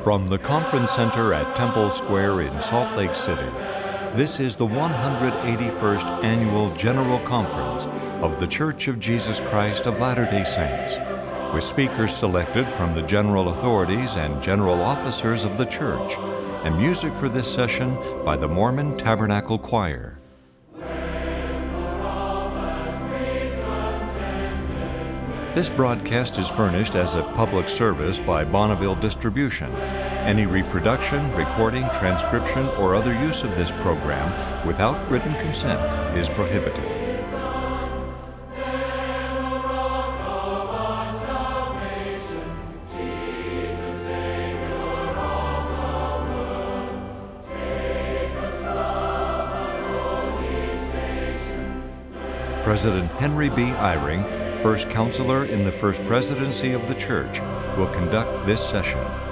From the Conference Center at Temple Square in Salt Lake City, this is the 181st Annual General Conference of The Church of Jesus Christ of Latter-day Saints, with speakers selected from the general authorities and general officers of the church, and music for this session by the Mormon Tabernacle Choir. This broadcast is furnished as a public service by Bonneville Distribution. Any reproduction, recording, transcription, or other use of this program without written consent is prohibited. President Henry B. Eyring, First Counselor in the First Presidency of the Church, will conduct this session.